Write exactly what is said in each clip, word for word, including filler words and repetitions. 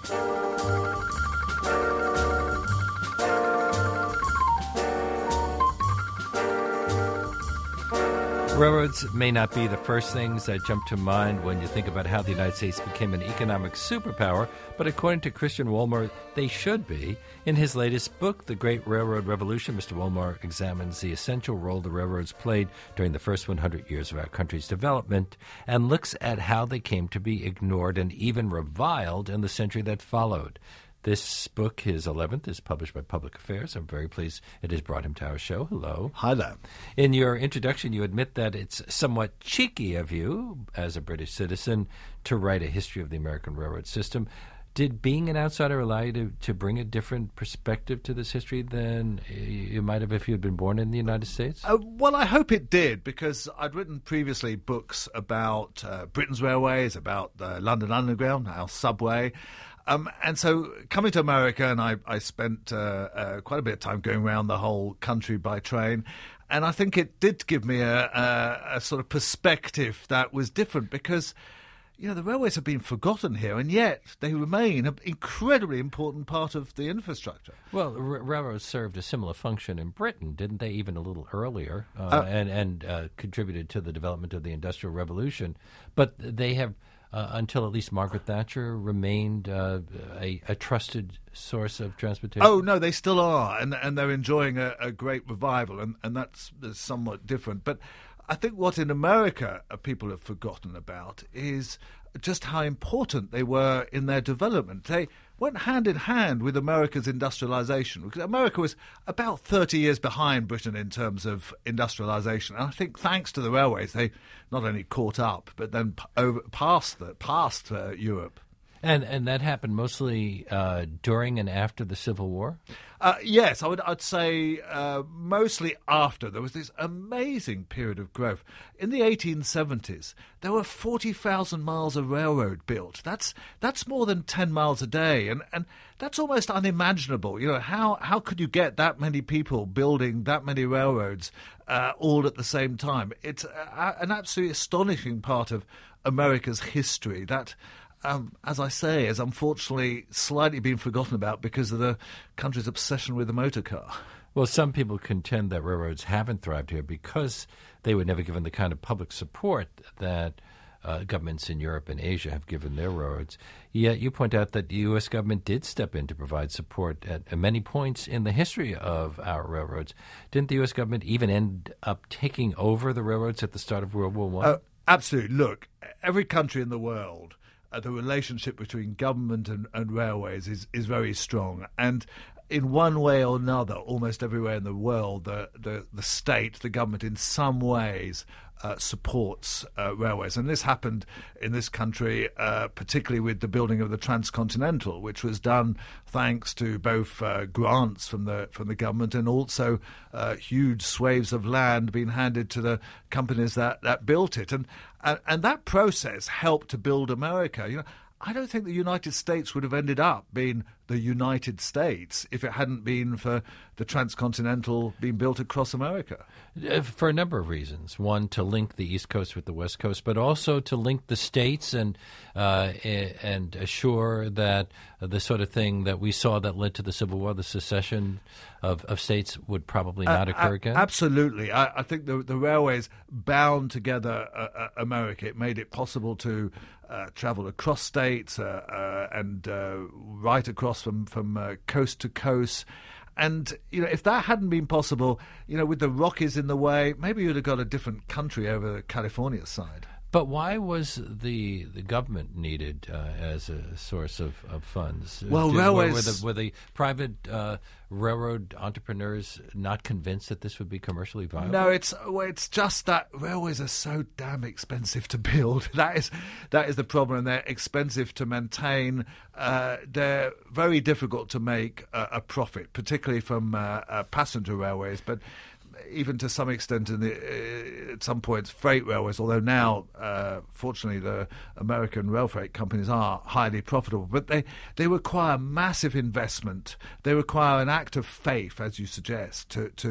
Railroads may not be the first things that jump to mind when you think about how the United States became an economic superpower, but according to Christian Wolmar, they should be. In his latest book, The Great Railroad Revolution, Mister Wolmar examines the essential role the railroads played during the first one hundred years of our country's development and looks at how they came to be ignored and even reviled in the century that followed. This book, his eleventh, is published by Public Affairs. I'm very pleased it has brought him to our show. Hello. Hi there. In your introduction, you admit that it's somewhat cheeky of you, as a British citizen, to write a history of the American railroad system. Did being an outsider allow you to, to bring a different perspective to this history than you might have if you had been born in the United States? Uh, well, I hope it did, because I'd written previously books about uh, Britain's railways, about the London Underground, our subway. Um, and so coming to America, and I, I spent uh, uh, quite a bit of time going around the whole country by train, and I think it did give me a, a, a sort of perspective that was different because, you know, the railways have been forgotten here, and yet they remain an incredibly important part of the infrastructure. Well, r- railroads served a similar function in Britain, didn't they, even a little earlier, uh, uh, and, and uh, contributed to the development of the Industrial Revolution. But they have... Uh, until at least Margaret Thatcher remained uh, a, a trusted source of transportation? Oh, no, they still are, and and they're enjoying a, a great revival, and, and that's, that's somewhat different. But I think what in America uh, people have forgotten about is just how important they were in their development. They went hand in hand with America's industrialization, because America was about thirty years behind Britain in terms of industrialization. And I think thanks to the railways, they not only caught up, but then p- over, passed, the, passed uh, Europe. And and that happened mostly uh, during and after the Civil War? Uh, yes, I would I'd say uh, mostly after. There was this amazing period of growth. In the eighteen seventies, there were forty thousand miles of railroad built. That's that's more than ten miles a day, and, and that's almost unimaginable. You know, how, how could you get that many people building that many railroads uh, all at the same time? It's a, an absolutely astonishing part of America's history that... Um, as I say, has unfortunately slightly been forgotten about because of the country's obsession with the motor car. Well, some people contend that railroads haven't thrived here because they were never given the kind of public support that uh, governments in Europe and Asia have given their railroads. Yet you point out that the U S government did step in to provide support at, at many points in the history of our railroads. Didn't the U S government even end up taking over the railroads at the start of World War One? Uh, absolutely. Look, every country in the world, Uh, the relationship between government and, and railways is, is very strong. And in one way or another, almost everywhere in the world, the, the, the state, the government, in some ways uh, supports uh, railways. And this happened in this country, uh, particularly with the building of the Transcontinental, which was done thanks to both uh, grants from the from the government and also uh, huge swathes of land being handed to the companies that, that built it. And, and and that process helped to build America. You know, I don't think the United States would have ended up being the United States if it hadn't been for the Transcontinental being built across America. For a number of reasons. One, to link the East Coast with the West Coast, but also to link the states and uh, and assure that the sort of thing that we saw that led to the Civil War, the secession of, of states, would probably not uh, occur again? Absolutely. I, I think the, the railways bound together uh, uh, America. It made it possible to uh, travel across states uh, uh, and uh, right across from, from uh, coast to coast. And, you know, if that hadn't been possible, you know, with the Rockies in the way, maybe you'd have got a different country over California's side. But why was the the government needed uh, as a source of, of funds? Well, Did, railways... Were, were, the, were the private uh, railroad entrepreneurs not convinced that this would be commercially viable? No, it's well, it's just that railways are so damn expensive to build. That is that is the problem. They're expensive to maintain. Uh, they're very difficult to make a, a profit, particularly from uh, uh, passenger railways, but even to some extent in the, uh, at some points freight railways, although now uh, fortunately the American rail freight companies are highly profitable, but they, they require massive investment. They require an act of faith, as you suggest, to, to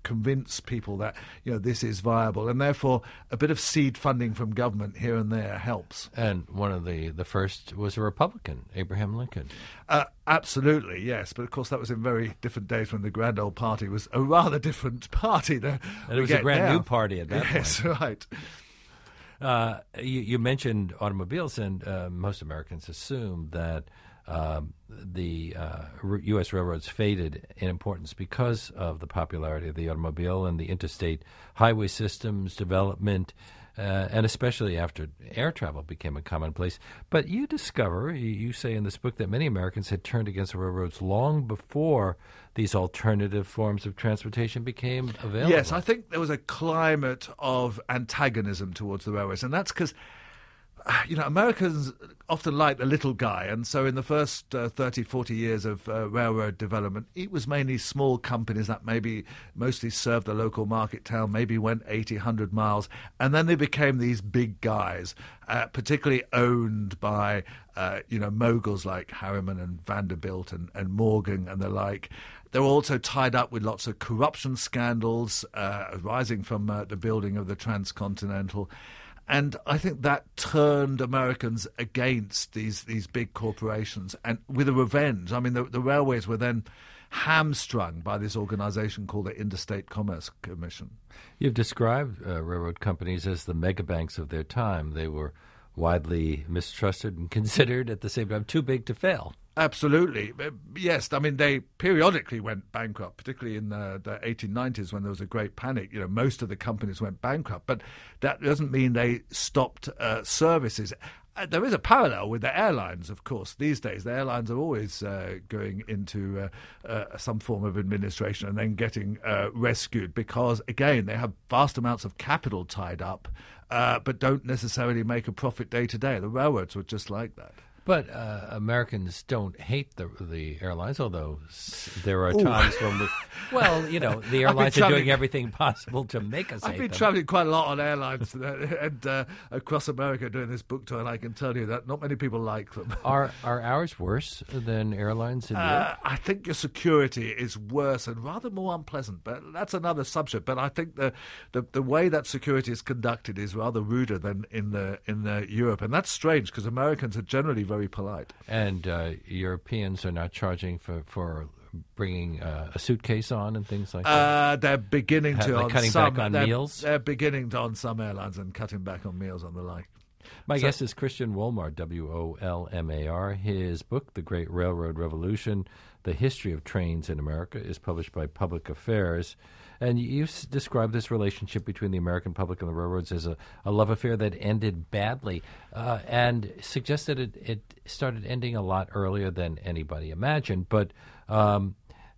convince people that, you know, this is viable. And therefore, a bit of seed funding from government here and there helps. And one of the, the first was a Republican, Abraham Lincoln. Uh, absolutely, yes. But of course, that was in very different days when the Grand Old Party was a rather different party. Than and it was a grand now. new party at that yes, point. Yes, right. Uh, you, you mentioned automobiles, and uh, most Americans assume that um, the uh, U S railroads faded in importance because of the popularity of the automobile and the interstate highway systems development, uh, and especially after air travel became a commonplace. But you discover, you, you say in this book, that many Americans had turned against the railroads long before these alternative forms of transportation became available. Yes, I think there was a climate of antagonism towards the railways, and that's because, you know, Americans often like the little guy, and so in the first uh, thirty, forty years of uh, railroad development, it was mainly small companies that maybe mostly served the local market town, maybe went eighty, one hundred miles, and then they became these big guys, uh, particularly owned by, uh, you know, moguls like Harriman and Vanderbilt and, and Morgan and the like. They were also tied up with lots of corruption scandals uh, arising from uh, the building of the Transcontinental. And I think that turned Americans against these, these big corporations, and with a revenge. I mean, the, the railways were then hamstrung by this organization called the Interstate Commerce Commission. You've described uh, railroad companies as the megabanks of their time. They were widely mistrusted and considered at the same time too big to fail. Absolutely. Yes, I mean, they periodically went bankrupt, particularly in the, the eighteen nineties when there was a great panic. You know, most of the companies went bankrupt, but that doesn't mean they stopped uh, services. Uh, there is a parallel with the airlines, of course. These days, the airlines are always uh, going into uh, uh, some form of administration and then getting uh, rescued because, again, they have vast amounts of capital tied up, uh, but don't necessarily make a profit day to day. The railroads were just like that. But uh, Americans don't hate the the airlines, although s- there are times when we, well, you know, the airlines are doing everything possible to make us hate I've been them. traveling quite a lot on airlines and uh, across America doing this book tour, and I can tell you that not many people like them. Are are ours worse than airlines in Uh, Europe? I think your security is worse and rather more unpleasant, but that's another subject. But I think the, the, the way that security is conducted is rather ruder than in the in the Europe, and that's strange because Americans are generally very polite. And uh, Europeans are not charging for, for bringing uh, a suitcase on and things like that? Uh, they're beginning Have to they on cutting some, back on they're, meals? They're beginning to on some airlines and cutting back on meals and the like. My So- guest is Christian Wolmar, W O L M A R. His book, The Great Railroad Revolution, The History of Trains in America, is published by Public Affairs. And you s- describe this relationship between the American public and the railroads as a, a love affair that ended badly, uh, and suggested it, it started ending a lot earlier than anybody imagined. But um,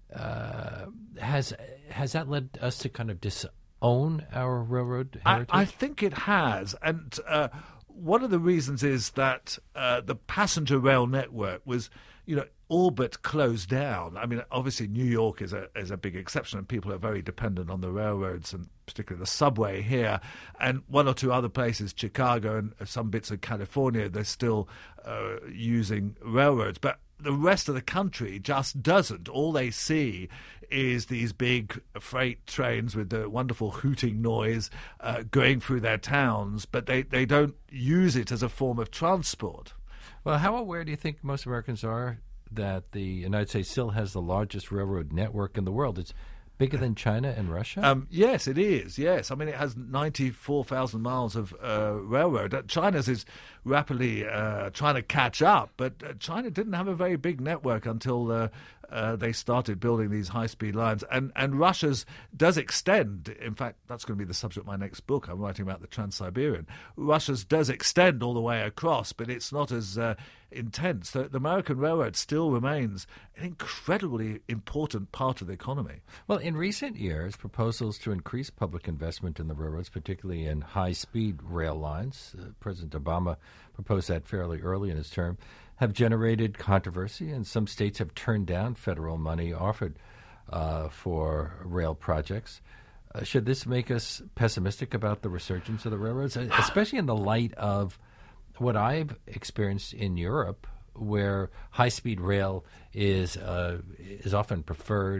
uh, has has that led us to kind of disown our railroad I, heritage? I think it has, and uh, one of the reasons is that uh, the passenger rail network was, you know, all but closed down. I mean, obviously New York is a is a big exception, and people are very dependent on the railroads, and particularly the subway here, and one or two other places, Chicago and some bits of California, they're still uh, using railroads, but the rest of the country just doesn't. All they see is these big freight trains with the wonderful hooting noise uh, going through their towns, but they, they don't use it as a form of transport. Well, how aware do you think most Americans are that the United States still has the largest railroad network in the world? It's bigger than China and Russia? Um, yes, it is, yes. I mean, it has ninety-four thousand miles of uh, railroad. Uh, China's is rapidly uh, trying to catch up, but uh, China didn't have a very big network until uh, uh, they started building these high-speed lines. And, and Russia's does extend. In fact, that's going to be the subject of my next book. I'm writing about the Trans-Siberian. Russia's does extend all the way across, but it's not as uh, intense. The, the American railroad still remains an incredibly important part of the economy. Well, in recent years, proposals to increase public investment in the railroads, particularly in high-speed rail lines, uh, President Obama proposed that fairly early in his term, have generated controversy, and some states have turned down federal money offered uh, for rail projects. Uh, should this make us pessimistic about the resurgence of the railroads, especially in the light of what I've experienced in Europe, where high-speed rail is uh, is often preferred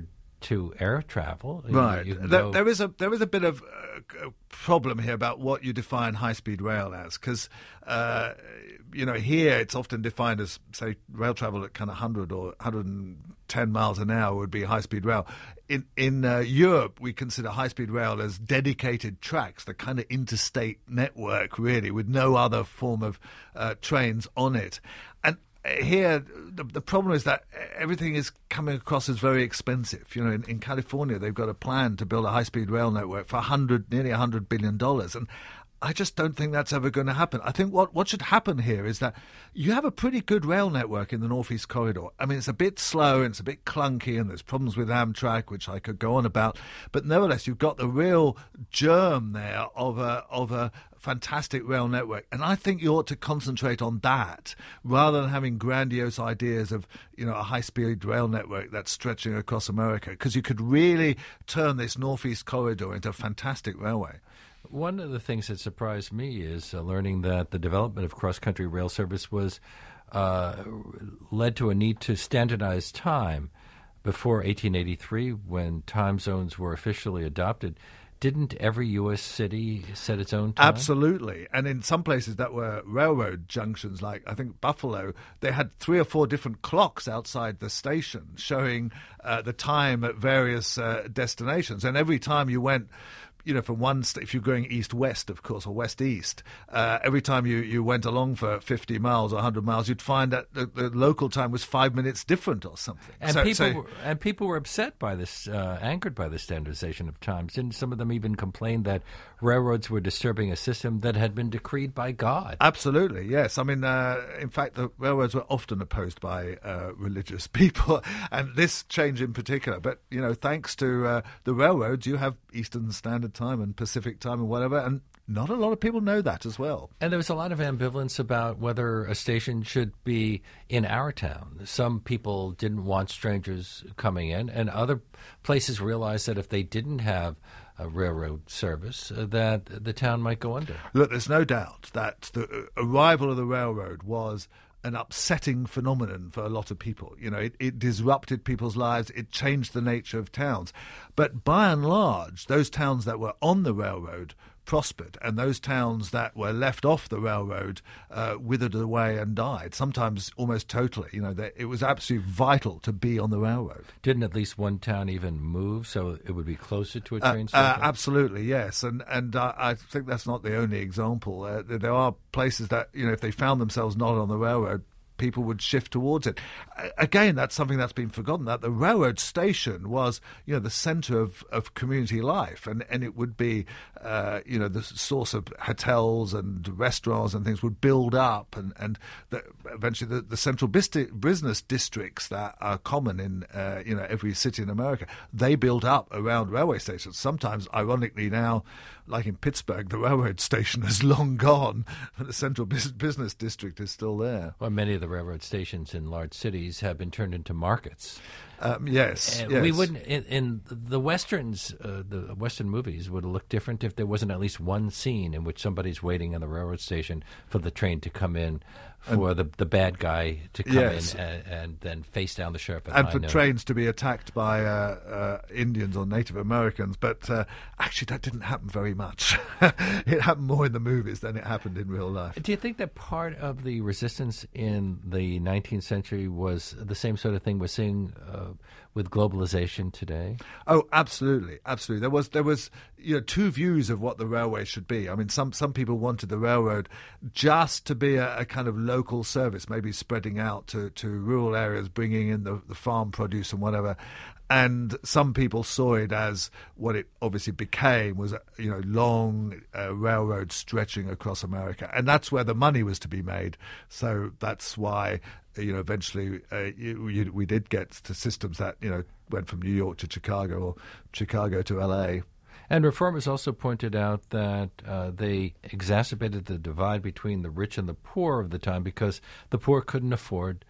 to air travel. Right. You, you there, go... there is a there is a bit of uh, problem here about what you define high-speed rail as, because uh, you know here it's often defined as, say, rail travel at kind of one hundred or one hundred ten miles an hour would be high-speed rail. In in uh, Europe, we consider high-speed rail as dedicated tracks, the kind of interstate network, really, with no other form of uh, trains on it. And here, the, the problem is that everything is coming across as very expensive. You know, in, in California, they've got a plan to build a high-speed rail network for one hundred, nearly one hundred billion dollars. And I just don't think that's ever going to happen. I think what, what should happen here is that you have a pretty good rail network in the Northeast Corridor. I mean, it's a bit slow and it's a bit clunky and there's problems with Amtrak, which I could go on about. But nevertheless, you've got the real germ there of a of a fantastic rail network. And I think you ought to concentrate on that rather than having grandiose ideas of, you know, a high-speed rail network that's stretching across America, because you could really turn this Northeast Corridor into a fantastic railway. One of the things that surprised me is uh, learning that the development of cross-country rail service was uh, led to a need to standardize time. Before eighteen eighty-three, when time zones were officially adopted, didn't every U S city set its own time? Absolutely. And in some places that were railroad junctions, like I think Buffalo, they had three or four different clocks outside the station showing uh, the time at various uh, destinations. And every time you went, you know, from one, st- if you're going east-west, of course, or west-east, uh, every time you, you went along for fifty miles or one hundred miles, you'd find that the, the local time was five minutes different or something. And, so, people, so, were, and people were upset by this, uh, anchored by the standardization of times. Didn't some of them even complain that railroads were disturbing a system that had been decreed by God? Absolutely, yes. I mean, uh, in fact, the railroads were often opposed by uh, religious people, and this change in particular. But, you know, thanks to uh, the railroads, you have Eastern Standard Time and Pacific Time and whatever, and not a lot of people know that as well. And there was a lot of ambivalence about whether a station should be in our town. Some people didn't want strangers coming in, and other places realized that if they didn't have a railroad service, uh, that the town might go under. Look, there's no doubt that the arrival of the railroad was an upsetting phenomenon for a lot of people. You know, it, it disrupted people's lives. It changed the nature of towns. But by and large, those towns that were on the railroad prospered, and those towns that were left off the railroad uh, withered away and died, sometimes almost totally. You know, they, it was absolutely vital to be on the railroad. Didn't at least one town even move so it would be closer to a Uh, train station? uh, absolutely, yes. And and uh, I think that's not the only example. Uh, there are places that, you know, if they found themselves not on the railroad, people would shift towards it. Again, that's something that's been forgotten, that the railroad station was, you know, the centre of, of community life, and, and it would be, uh, you know, the source of hotels and restaurants and things would build up, and, and the, eventually the, the central business districts that are common in, uh, you know, every city in America, they built up around railway stations. Sometimes, ironically now, like in Pittsburgh, the railroad station is long gone, but the central business district is still there. Well, many of the railroad stations in large cities have been turned into markets. Um, yes, Uh, yes. We wouldn't in, in the westerns. Uh, the Western movies would have looked different if there wasn't at least one scene in which somebody's waiting on the railroad station for the train to come in, for and, the the bad guy to come yes. in and, and then face down the sheriff. At and high for noon. trains to be attacked by uh, uh, Indians or Native Americans. But uh, actually, that didn't happen very much. It happened more in the movies than it happened in real life. Do you think that part of the resistance in the nineteenth century was the same sort of thing we're seeing Uh, with globalization today? Oh, absolutely, absolutely. There was there was you know two views of what the railway should be. I mean, some some people wanted the railroad just to be a, a kind of local service, maybe spreading out to, to rural areas, bringing in the, the farm produce and whatever. And some people saw it as what it obviously became was, you know, long uh, railroad stretching across America. And that's where the money was to be made. So that's why, you know, eventually uh, you, you, we did get to systems that, you know, went from New York to Chicago or Chicago to L A. And reformers also pointed out that uh, they exacerbated the divide between the rich and the poor of the time because the poor couldn't afford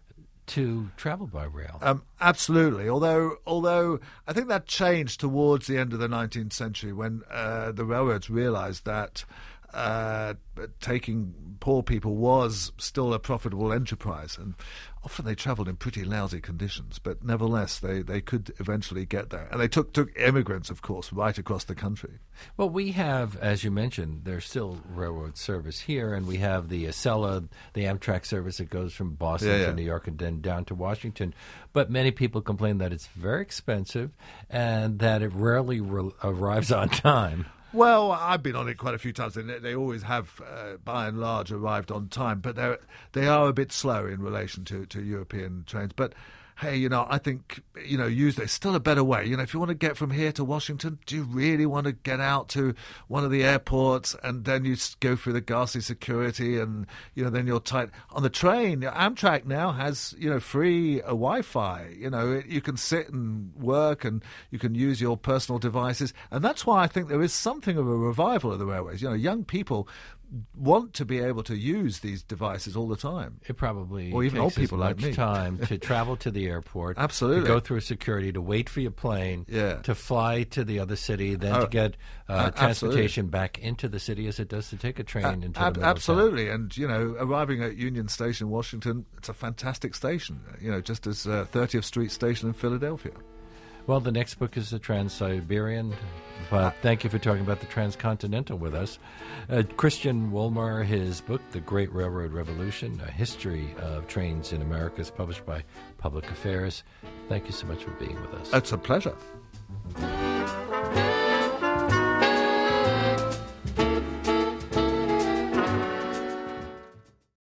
to travel by rail. Um, absolutely. Although, although I think that changed towards the end of the nineteenth century when uh, the railroads realized that uh, taking poor people was still a profitable enterprise. And often they travelled in pretty lousy conditions, but nevertheless they, they could eventually get there. And they took, took immigrants, of course, right across the country. Well, we have, as you mentioned, there's still railroad service here, and we have the Acela, the Amtrak service that goes from Boston yeah, yeah. to New York and then down to Washington. But many people complain that it's very expensive and that it rarely re- arrives on time. Well, I've been on it quite a few times, and they, they always have, uh, by and large, arrived on time. But they they are a bit slow in relation to, to European trains. But hey, you know, I think, you know, use there's still a better way. You know, if you want to get from here to Washington, do you really want to get out to one of the airports and then you go through the ghastly security and, you know, then you're tight on the train? Amtrak now has, you know, free uh, Wi-Fi. You know, you can sit and work and you can use your personal devices. And that's why I think there is something of a revival of the railways. You know, young people want to be able to use these devices all the time. It probably or even takes old people as like much me. time to travel to the airport, absolutely, to go through security, to wait for your plane, yeah. to fly to the other city, then oh, to get uh, uh, transportation back into the city as it does to take a train uh, into ab- the middle absolutely. of town. And you know, arriving at Union Station, Washington, it's a fantastic station. You know, just as uh, thirtieth Street Station in Philadelphia. Well, the next book is the Trans-Siberian, but thank you for talking about the Transcontinental with us. Uh, Christian Wolmar, his book, The Great Railroad Revolution, A History of Trains in America, is published by Public Affairs. Thank you so much for being with us. It's a pleasure.